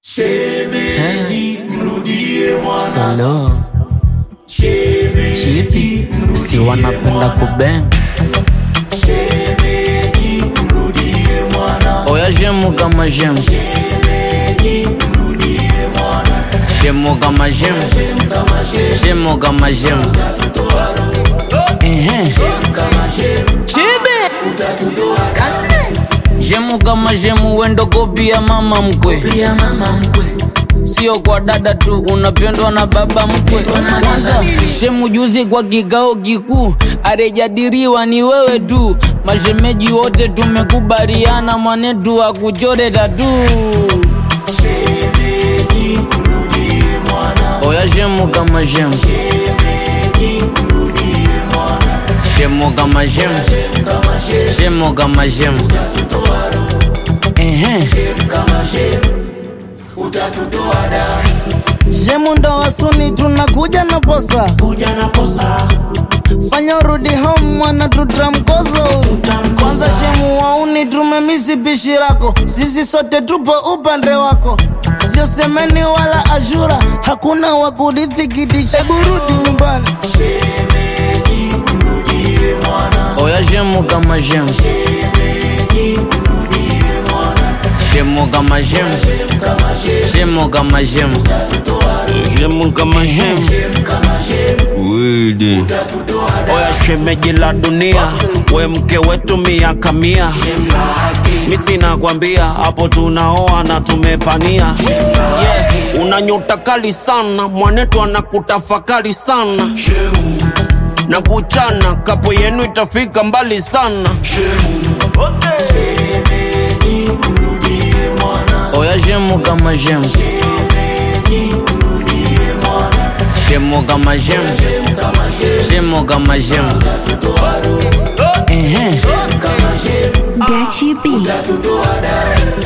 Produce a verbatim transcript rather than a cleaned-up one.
Shemeji mrudie mwana. Salo Chipi si wanapenda kubeng. Shemeji mrudie mwana. Oya jemu kama jemu, Shemeji mrudie mwana. jemu kama jemu, Shem kama shem. jemu kama jemu. Utatutoa roho. Ehe Shem kama shem. Chibi Utatutoa damu. jemu kama jemu, wendo kopia mama mkwe. Pia mama mkwe. Sio kwa dada tu, unapendwa na baba mkwe. Kwanza shemu juzi kwa kikao kikuu, arejadiriwa ni wewe tu. Mashemeji wote tumekubaliana, mwanetu akuchore tatu. Shemeji mrudie mwana. Oya shemu kama shemu, Shemeji mrudie mwana. shemu kama shemu, Shem kama shem. shemu kama shemu. Utatutoa roho. Ehe Shem kama shem. Utatutoa damu. Shemu ndo wasuni tunakuja na posa, Kuja na posa. fanya urudi home mwana tutamkozo. Kwanza shemu wauni tumemisi pishi lako, sisi sote tupo upande wako, sio semeni wala ashura, hakuna wakurithi kiti cha kurudi nyumbani. Shemeji mrudie mwana. oya shemu kama shemu, Shemeji mrudie mwana. shemu kama shemu, Shem kama shem. shemu kama shemu. Utatutoa roho. Shemu kama shemu. Shem kama shem. Widi Utatutoa damu. oya shemeji la dunia, we mke wetu miaka mia. Misi nakwambia hapo tunaoa na tumepania. Yeah, una nyota kali sana, mwanetu anakutafakari sana. Shemu. Na kuchana kapo yenu itafika mbali sana. Shemu. Shemeji mrudie mwana. Oya shemu kama shemu, Shemeji mrudie mwana. shemu kama shemu, Shem kama shem. shemu kama shemu. Utatutoa roho. Ehe Shem kama shem. Gachi B. Utatutoa damu.